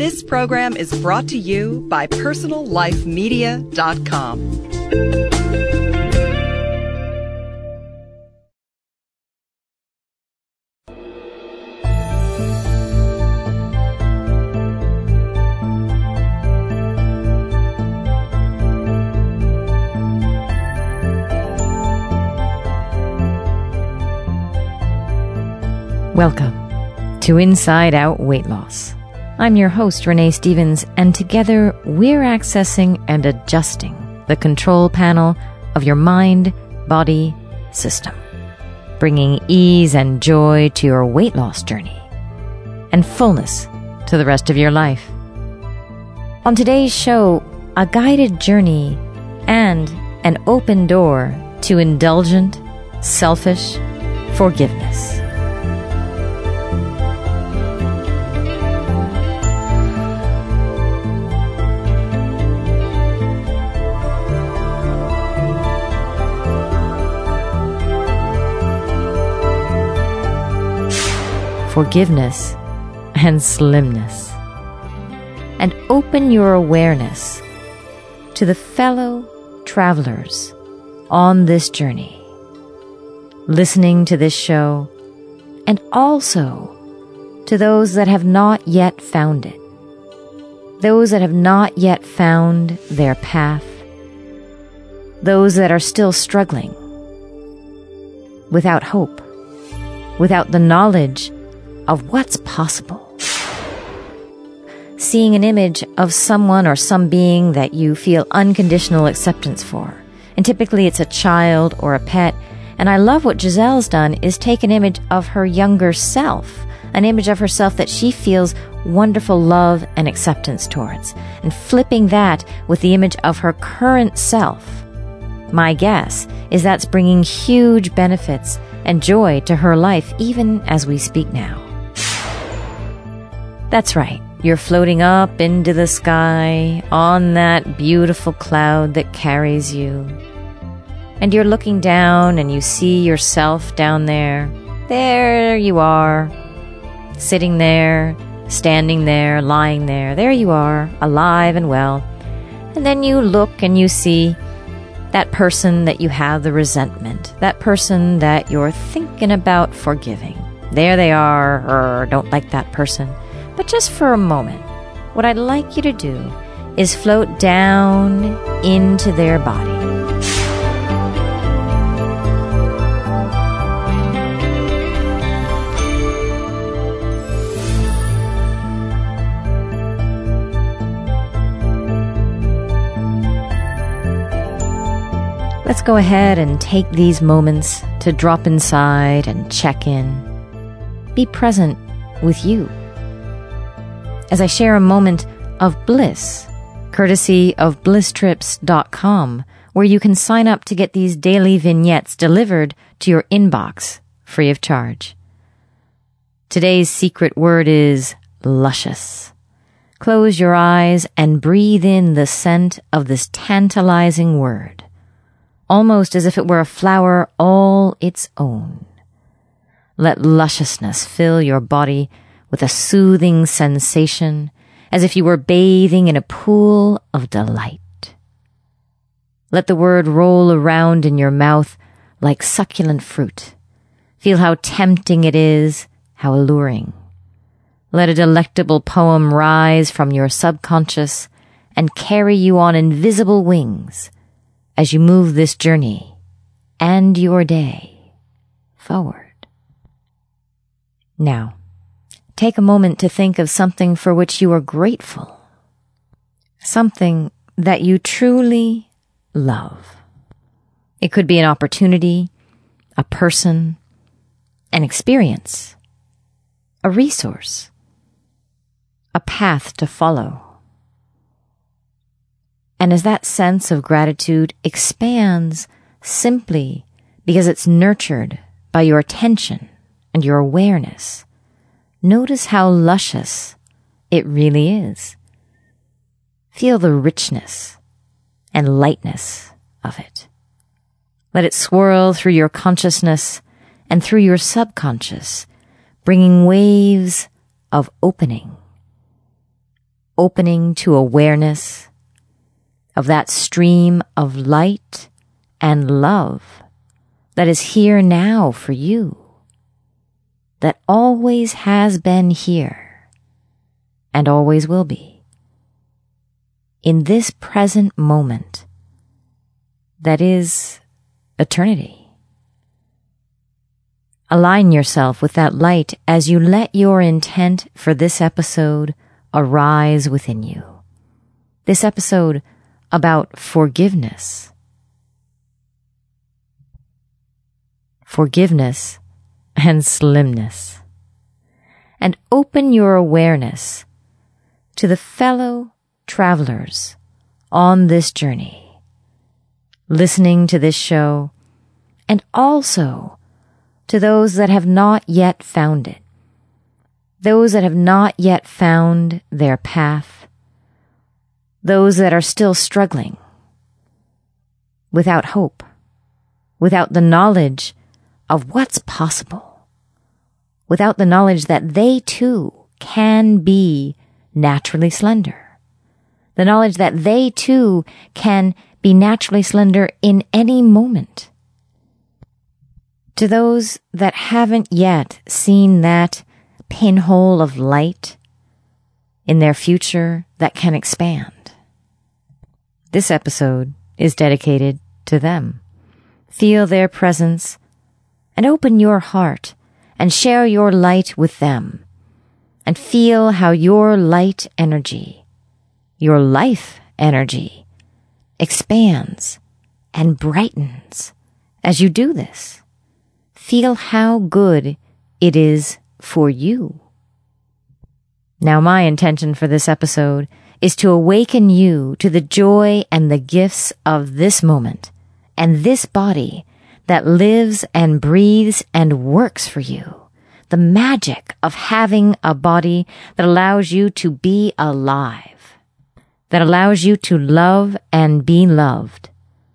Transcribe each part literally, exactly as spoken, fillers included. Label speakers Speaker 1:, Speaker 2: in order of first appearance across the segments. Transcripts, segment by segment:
Speaker 1: This program is brought to you by personal life media dot com.
Speaker 2: Welcome to Inside Out Weight Loss. I'm your host, Renee Stevens, and together we're accessing and adjusting the control panel of your mind, body, system, bringing ease and joy to your weight loss journey and fullness to the rest of your life. On today's show, a guided journey and an open door to indulgent, selfish forgiveness. Forgiveness and slimness, and open your awareness to the fellow travelers on this journey, listening to this show, and also to those that have not yet found it, those that have not yet found their path, those that are still struggling, without hope, without the knowledge of what's possible. Seeing an image of someone or some being that you feel unconditional acceptance for. And typically it's a child or a pet. And I love what Giselle's done is take an image of her younger self, an image of herself that she feels wonderful love and acceptance towards, and flipping that with the image of her current self. My guess is that's bringing huge benefits and joy to her life even as we speak now. That's right, you're floating up into the sky on that beautiful cloud that carries you. And you're looking down and you see yourself down there. There you are, sitting there, standing there, lying there. There you are, alive and well. And then you look and you see that person that you have the resentment, that person that you're thinking about forgiving. There they are, or don't like that person. But just for a moment, what I'd like you to do is float down into their body. Let's go ahead and take these moments to drop inside and check in. Be present with you as I share a moment of bliss, courtesy of bliss trips dot com, where you can sign up to get these daily vignettes delivered to your inbox free of charge. Today's secret word is luscious. Close your eyes and breathe in the scent of this tantalizing word, almost as if it were a flower all its own. Let lusciousness fill your body with a soothing sensation, as if you were bathing in a pool of delight. Let the word roll around in your mouth like succulent fruit. Feel how tempting it is, how alluring. Let a delectable poem rise from your subconscious and carry you on invisible wings as you move this journey and your day forward. Now, take a moment to think of something for which you are grateful, something that you truly love. It could be an opportunity, a person, an experience, a resource, a path to follow. And as that sense of gratitude expands simply because it's nurtured by your attention and your awareness, notice how luscious it really is. Feel the richness and lightness of it. Let it swirl through your consciousness and through your subconscious, bringing waves of opening, opening to awareness of that stream of light and love that is here now for you, that always has been here and always will be, in this present moment that is eternity. Align yourself with that light as you let your intent for this episode arise within you. This episode about forgiveness. Forgiveness and slimness. And open your awareness to the fellow travelers on this journey, listening to this show, and also to those that have not yet found it, those that have not yet found their path, those that are still struggling, without hope, without the knowledge of what's possible, without the knowledge that they too can be naturally slender, the knowledge that they too can be naturally slender in any moment. To those that haven't yet seen that pinhole of light in their future that can expand, this episode is dedicated to them. Feel their presence and open your heart and share your light with them, and feel how your light energy, your life energy, expands and brightens as you do this. Feel how good it is for you. Now, my intention for this episode is to awaken you to the joy and the gifts of this moment and this body that lives and breathes and works for you. The magic of having a body that allows you to be alive, that allows you to love and be loved.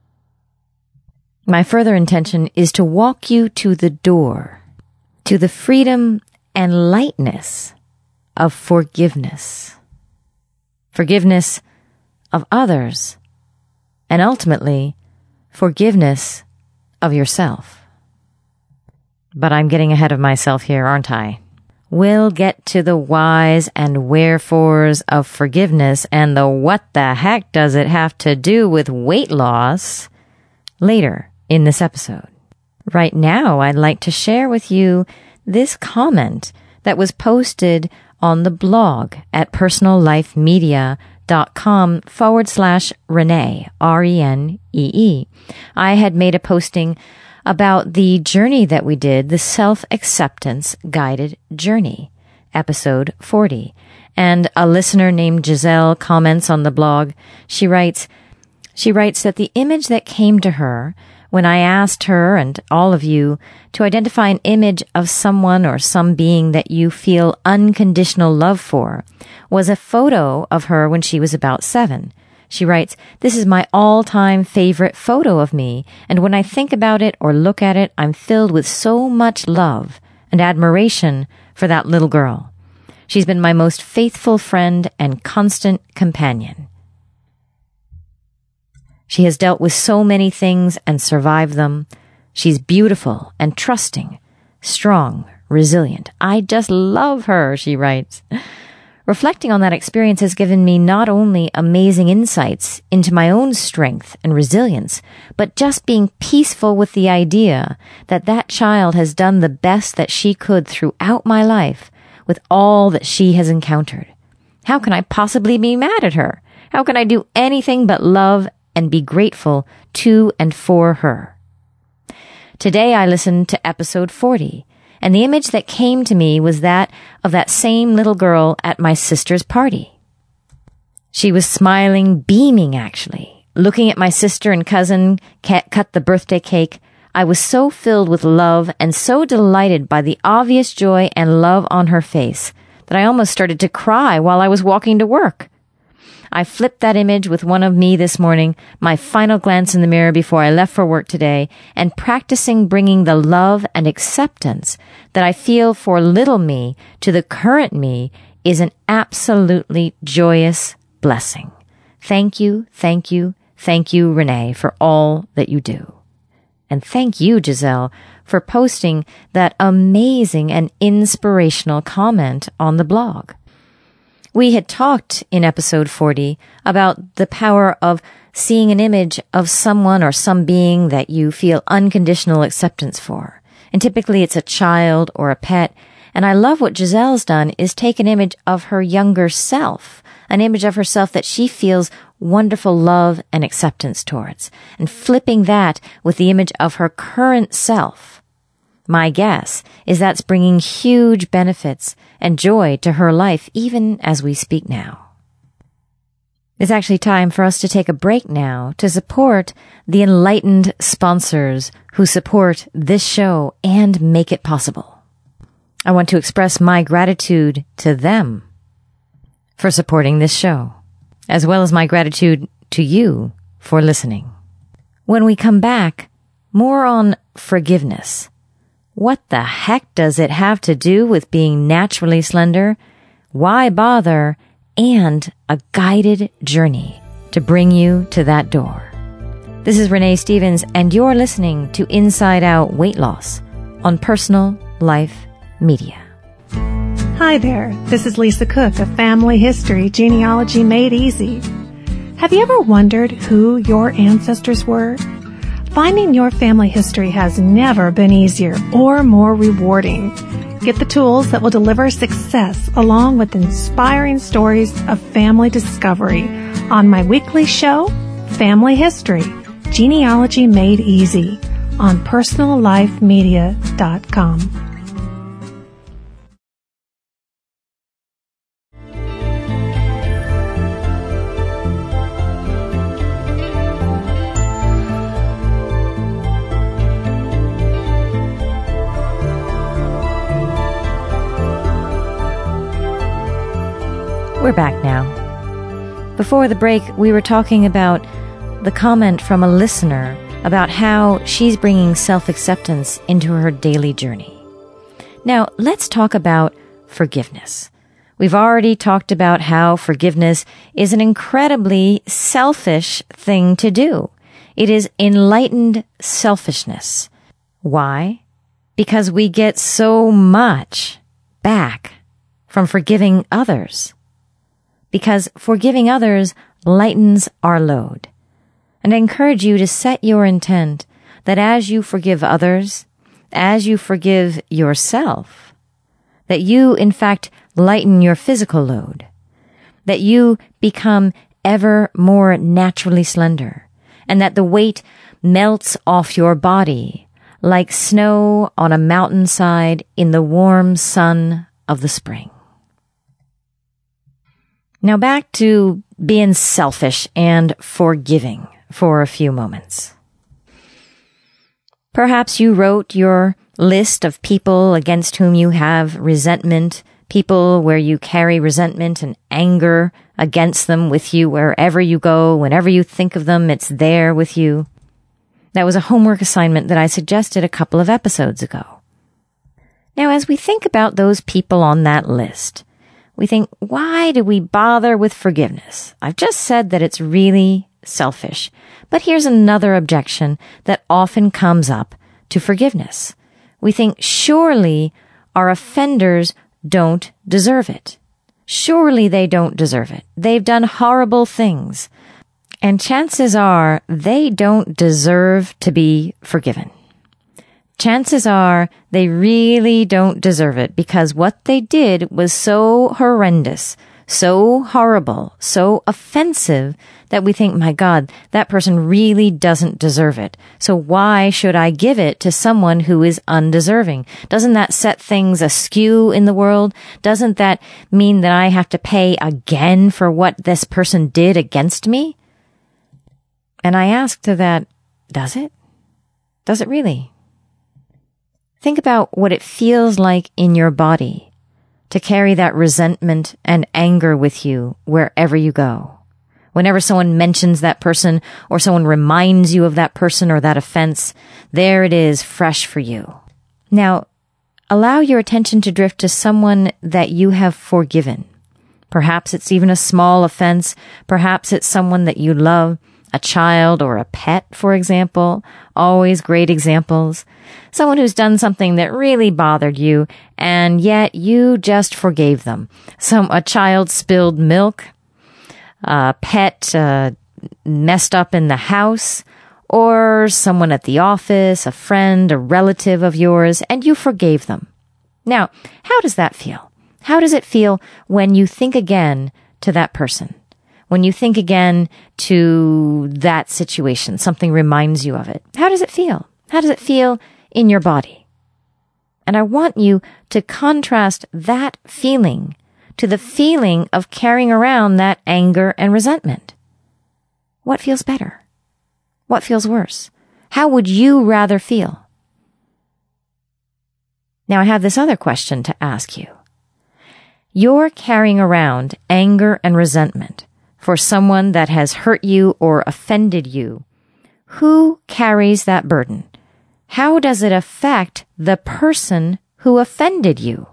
Speaker 2: My further intention is to walk you to the door, to the freedom and lightness of forgiveness. Forgiveness of others, and ultimately, forgiveness of yourself. But I'm getting ahead of myself here, aren't I? We'll get to the whys and wherefores of forgiveness and the what the heck does it have to do with weight loss later in this episode. Right now, I'd like to share with you this comment that was posted on the blog at personallifemedia.com forward slash Renee, R E N E E. I had made a posting about the journey that we did, the Self-Acceptance Guided Journey, episode forty. And a listener named Giselle comments on the blog. She writes, she writes that the image that came to her when I asked her and all of you to identify an image of someone or some being that you feel unconditional love for was a photo of her when she was about seven. She writes, "This is my all-time favorite photo of me, and when I think about it or look at it, I'm filled with so much love and admiration for that little girl. She's been my most faithful friend and constant companion. She has dealt with so many things and survived them. She's beautiful and trusting, strong, resilient. I just love her," she writes. Reflecting on that experience has given me not only amazing insights into my own strength and resilience, but just being peaceful with the idea that that child has done the best that she could throughout my life with all that she has encountered. How can I possibly be mad at her? How can I do anything but love and be grateful to and for her? Today I listened to episode forty, and the image that came to me was that of that same little girl at my sister's party. She was smiling, beaming actually, looking at my sister and cousin cut the birthday cake. I was so filled with love and so delighted by the obvious joy and love on her face that I almost started to cry while I was walking to work. I flipped that image with one of me this morning, my final glance in the mirror before I left for work today, and practicing bringing the love and acceptance that I feel for little me to the current me is an absolutely joyous blessing. Thank you, thank you, thank you, Renee, for all that you do. And thank you, Giselle, for posting that amazing and inspirational comment on the blog. We had talked in episode forty about the power of seeing an image of someone or some being that you feel unconditional acceptance for. And typically it's a child or a pet. And I love what Giselle's done is take an image of her younger self, an image of herself that she feels wonderful love and acceptance towards, and flipping that with the image of her current self. My guess is that's bringing huge benefits and joy to her life even as we speak now. It's actually time for us to take a break now to support the enlightened sponsors who support this show and make it possible. I want to express my gratitude to them for supporting this show, as well as my gratitude to you for listening. When we come back, more on forgiveness. What the heck does it have to do with being naturally slender? Why bother? And a guided journey to bring you to that door. This is Renee Stevens, and you're listening to Inside Out Weight Loss on Personal Life Media.
Speaker 3: Hi there, this is Lisa Cook of Family History Genealogy Made Easy. Have you ever wondered who your ancestors were? Finding your family history has never been easier or more rewarding. Get the tools that will deliver success along with inspiring stories of family discovery on my weekly show, Family History, Genealogy Made Easy, on personal life media dot com.
Speaker 2: We're back now. Before the break, we were talking about the comment from a listener about how she's bringing self-acceptance into her daily journey. Now, let's talk about forgiveness. We've already talked about how forgiveness is an incredibly selfish thing to do. It is enlightened selfishness. Why? Because we get so much back from forgiving others. Because forgiving others lightens our load. And I encourage you to set your intent that as you forgive others, as you forgive yourself, that you, in fact, lighten your physical load, that you become ever more naturally slender, and that the weight melts off your body like snow on a mountainside in the warm sun of the spring. Now back to being selfish and forgiving for a few moments. Perhaps you wrote your list of people against whom you have resentment, people where you carry resentment and anger against them with you wherever you go, whenever you think of them, it's there with you. That was a homework assignment that I suggested a couple of episodes ago. Now, as we think about those people on that list, we think, why do we bother with forgiveness? I've just said that it's really selfish. But here's another objection that often comes up to forgiveness. We think, surely our offenders don't deserve it. Surely they don't deserve it. They've done horrible things. And chances are they don't deserve to be forgiven. Chances are they really don't deserve it because what they did was so horrendous, so horrible, so offensive that we think, my God, that person really doesn't deserve it. So why should I give it to someone who is undeserving? Doesn't that set things askew in the world? Doesn't that mean that I have to pay again for what this person did against me? And I ask to that, does it? Does it really? Think about what it feels like in your body to carry that resentment and anger with you wherever you go. Whenever someone mentions that person or someone reminds you of that person or that offense, there it is fresh for you. Now, allow your attention to drift to someone that you have forgiven. Perhaps it's even a small offense. Perhaps it's someone that you love, a child or a pet, for example. Always great examples. Someone who's done something that really bothered you, and yet you just forgave them. Some a child spilled milk, a pet uh, messed up in the house, or someone at the office, a friend, a relative of yours, and you forgave them. Now, how does that feel? How does it feel when you think again to that person? When you think again to that situation, something reminds you of it. How does it feel? How does it feel in your body? And I want you to contrast that feeling to the feeling of carrying around that anger and resentment. What feels better? What feels worse? How would you rather feel? Now I have this other question to ask you. You're carrying around anger and resentment for someone that has hurt you or offended you. Who carries that burden? How does it affect the person who offended you?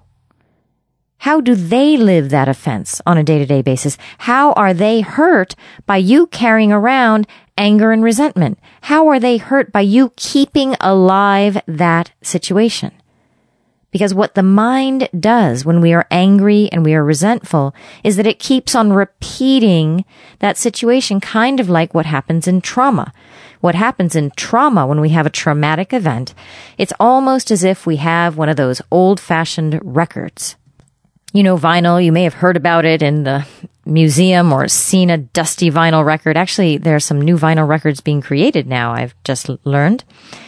Speaker 2: How do they live that offense on a day-to-day basis? How are they hurt by you carrying around anger and resentment? How are they hurt by you keeping alive that situation? Because what the mind does when we are angry and we are resentful is that it keeps on repeating that situation, kind of like what happens in trauma. What happens in trauma when we have a traumatic event, it's almost as if we have one of those old-fashioned records. You know, vinyl, you may have heard about it in the museum or seen a dusty vinyl record. Actually, there are some new vinyl records being created now, I've just learned.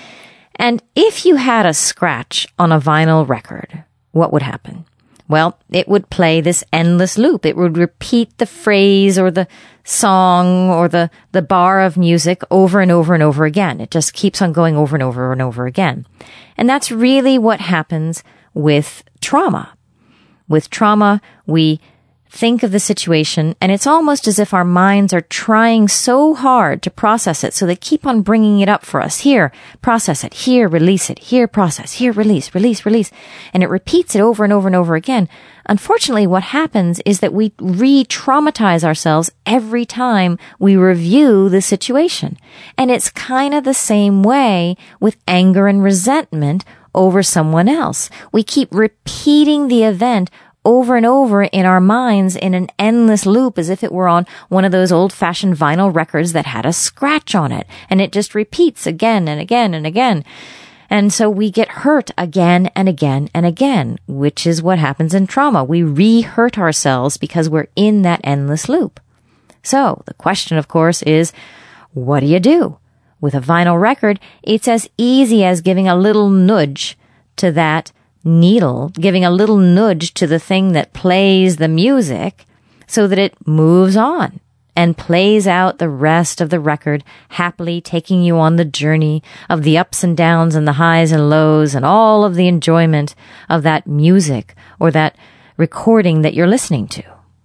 Speaker 2: And if you had a scratch on a vinyl record, what would happen? Well, it would play this endless loop. It would repeat the phrase or the song or the, the bar of music over and over and over again. It just keeps on going over and over and over again. And that's really what happens with trauma. With trauma, we think of the situation, and it's almost as if our minds are trying so hard to process it, so they keep on bringing it up for us. Here, process it. Here, release it. Here, process. Here, release, release, release. And it repeats it over and over and over again. Unfortunately, what happens is that we re-traumatize ourselves every time we review the situation. And it's kind of the same way with anger and resentment over someone else. We keep repeating the event over and over in our minds in an endless loop, as if it were on one of those old-fashioned vinyl records that had a scratch on it. And it just repeats again and again and again. And so we get hurt again and again and again, which is what happens in trauma. We re-hurt ourselves because we're in that endless loop. So the question, of course, is, what do you do? With a vinyl record, it's as easy as giving a little nudge to that needle, giving a little nudge to the thing that plays the music so that it moves on and plays out the rest of the record, happily taking you on the journey of the ups and downs and the highs and lows and all of the enjoyment of that music or that recording that you're listening to.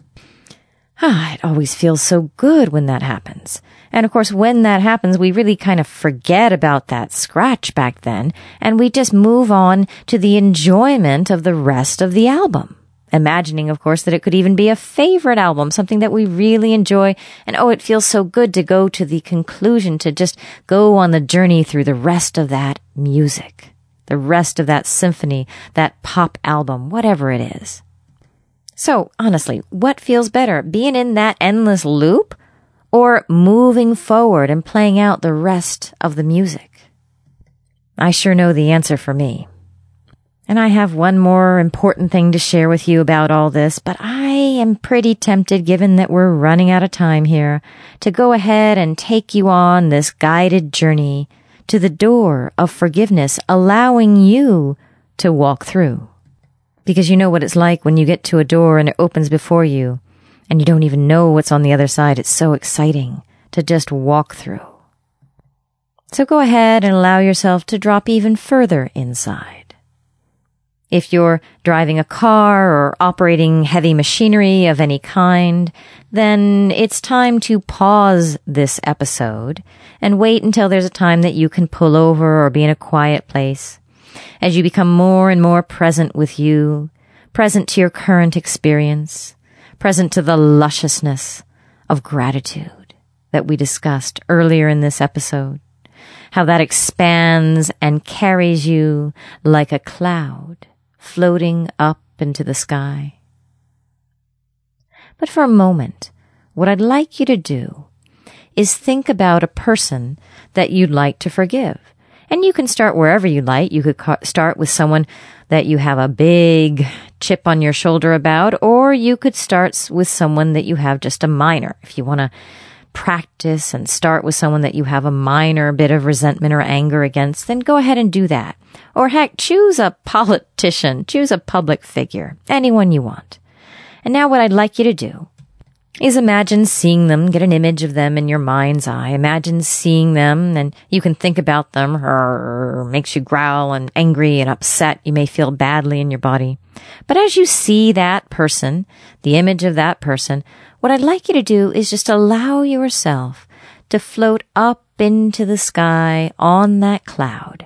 Speaker 2: Ah, it always feels so good when that happens. And of course, when that happens, we really kind of forget about that scratch back then, and we just move on to the enjoyment of the rest of the album. Imagining, of course, that it could even be a favorite album, something that we really enjoy, and oh, it feels so good to go to the conclusion, to just go on the journey through the rest of that music, the rest of that symphony, that pop album, whatever it is. So, honestly, what feels better, being in that endless loop or moving forward and playing out the rest of the music? I sure know the answer for me. And I have one more important thing to share with you about all this, but I am pretty tempted, given that we're running out of time here, to go ahead and take you on this guided journey to the door of forgiveness, allowing you to walk through. Because you know what it's like when you get to a door and it opens before you and you don't even know what's on the other side. It's so exciting to just walk through. So go ahead and allow yourself to drop even further inside. If you're driving a car or operating heavy machinery of any kind, then it's time to pause this episode and wait until there's a time that you can pull over or be in a quiet place. As you become more and more present with you, present to your current experience, present to the lusciousness of gratitude that we discussed earlier in this episode. How that expands and carries you like a cloud floating up into the sky. But for a moment, what I'd like you to do is think about a person that you'd like to forgive. And you can start wherever you like. You could ca- start with someone that you have a big chip on your shoulder about, or you could start with someone that you have just a minor. If you want to practice and start with someone that you have a minor bit of resentment or anger against, then go ahead and do that. Or heck, choose a politician, choose a public figure, anyone you want. And now what I'd like you to do is imagine seeing them, get an image of them in your mind's eye. Imagine seeing them, and you can think about them, or makes you growl and angry and upset. You may feel badly in your body. But as you see that person, the image of that person, what I'd like you to do is just allow yourself to float up into the sky on that cloud.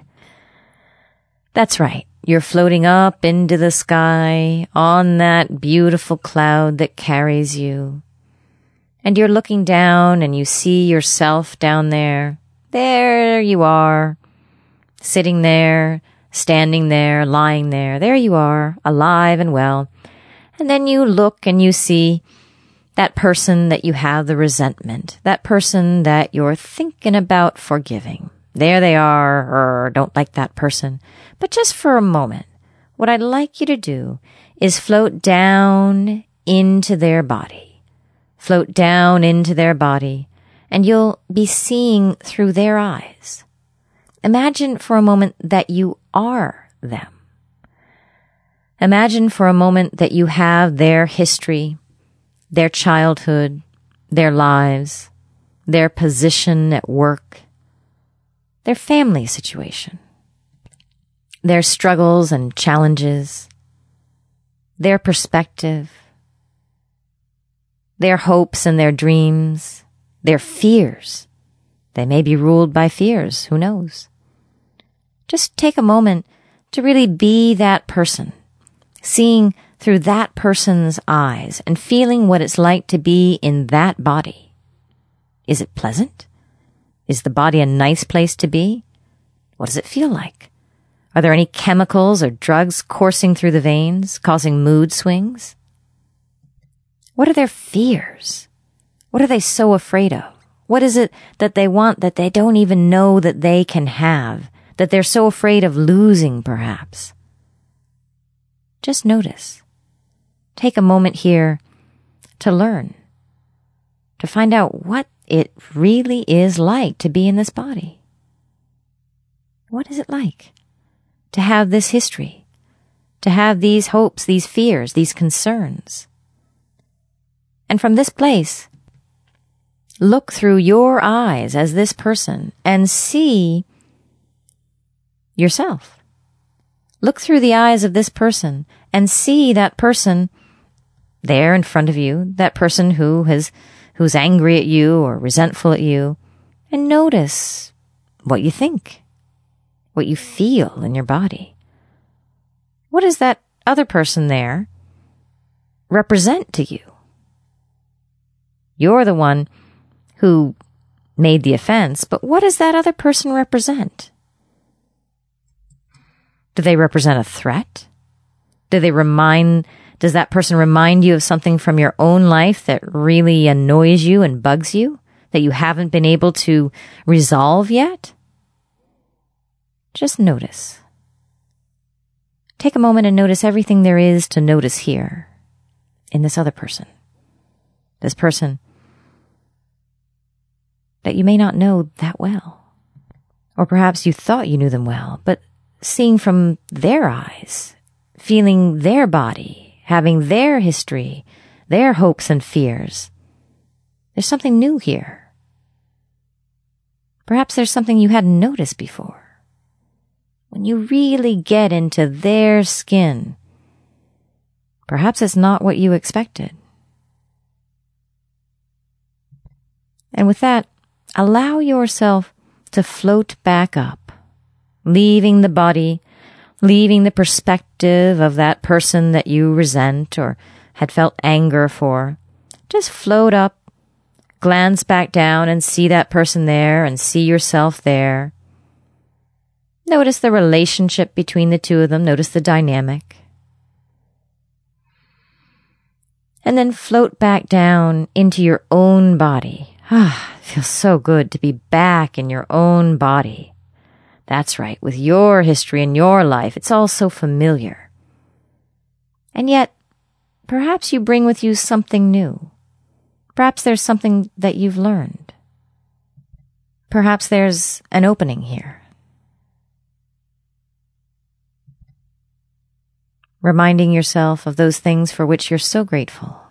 Speaker 2: That's right. You're floating up into the sky on that beautiful cloud that carries you. And you're looking down and you see yourself down there. There you are, sitting there, standing there, lying there. There you are, alive and well. And then you look and you see that person that you have the resentment, that person that you're thinking about forgiving. There they are, or don't like that person. But just for a moment, what I'd like you to do is float down into their body. Float down into their body, and you'll be seeing through their eyes. Imagine for a moment that you are them. Imagine for a moment that you have their history, their childhood, their lives, their position at work, their family situation, their struggles and challenges, their perspective, their hopes and their dreams, their fears. They may be ruled by fears, who knows? Just take a moment to really be that person, seeing through that person's eyes and feeling what it's like to be in that body. Is it pleasant? Is the body a nice place to be? What does it feel like? Are there any chemicals or drugs coursing through the veins, causing mood swings? What are their fears? What are they so afraid of? What is it that they want that they don't even know that they can have, that they're so afraid of losing, perhaps? Just notice. Take a moment here to learn, to find out what it really is like to be in this body. What is it like to have this history, to have these hopes, these fears, these concerns? And from this place, look through your eyes as this person and see yourself. Look through the eyes of this person and see that person there in front of you, that person who has, who's angry at you or resentful at you, and notice what you think, what you feel in your body. What does that other person there represent to you? You're the one who made the offense, but what does that other person represent? Do they represent a threat? Do they remind, does that person remind you of something from your own life that really annoys you and bugs you, that you haven't been able to resolve yet? Just notice. Take a moment and notice everything there is to notice here in this other person. This person that you may not know that well. Or perhaps you thought you knew them well, but seeing from their eyes, feeling their body, having their history, their hopes and fears, there's something new here. Perhaps there's something you hadn't noticed before. When you really get into their skin, perhaps it's not what you expected. And with that, allow yourself to float back up, leaving the body, leaving the perspective of that person that you resent or had felt anger for, just float up, glance back down and see that person there and see yourself there. Notice the relationship between the two of them. Notice the dynamic. And then float back down into your own body. Ah, it feels so good to be back in your own body. That's right, with your history and your life, it's all so familiar. And yet, perhaps you bring with you something new. Perhaps there's something that you've learned. Perhaps there's an opening here. Reminding yourself of those things for which you're so grateful.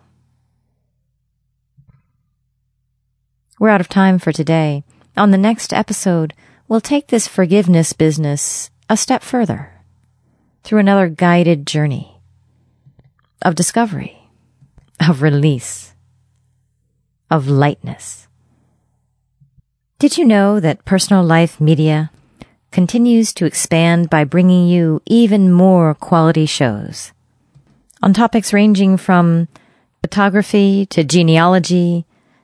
Speaker 2: We're out of time for today. On the next episode, we'll take this forgiveness business a step further through another guided journey of discovery, of release, of lightness. Did you know that Personal Life Media continues to expand by bringing you even more quality shows on topics ranging from photography to genealogy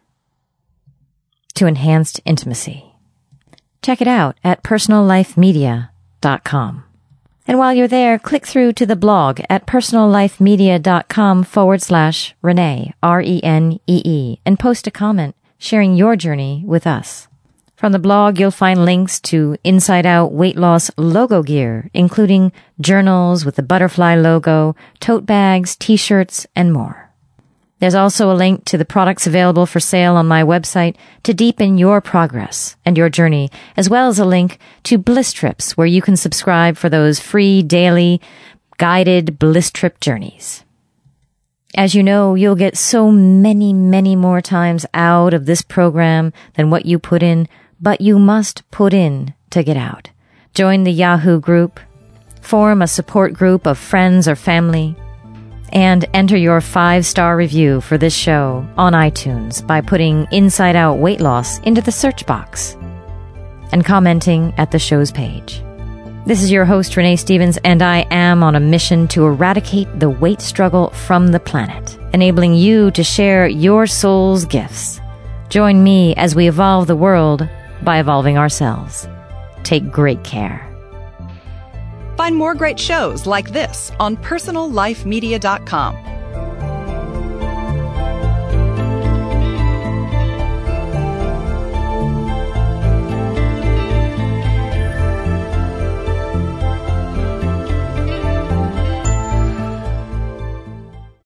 Speaker 2: to enhanced intimacy? Check it out at personal life media dot com. And while you're there, click through to the blog at personal life media dot com forward slash Renee, R E N E E, and post a comment sharing your journey with us. From the blog, you'll find links to Inside Out weight loss logo gear, including journals with the butterfly logo, tote bags, t-shirts, and more. There's also a link to the products available for sale on my website to deepen your progress and your journey, as well as a link to Bliss Trips, where you can subscribe for those free daily guided Bliss Trip journeys. As you know, you'll get so many, many more times out of this program than what you put in, but you must put in to get out. Join the Yahoo group, form a support group of friends or family, and enter your five-star review for this show on iTunes by putting Inside Out Weight Loss into the search box and commenting at the show's page. This is your host, Renee Stevens, and I am on a mission to eradicate the weight struggle from the planet, enabling you to share your soul's gifts. Join me as we evolve the world by evolving ourselves. Take great care.
Speaker 1: Find more great shows like this on personal life media dot com.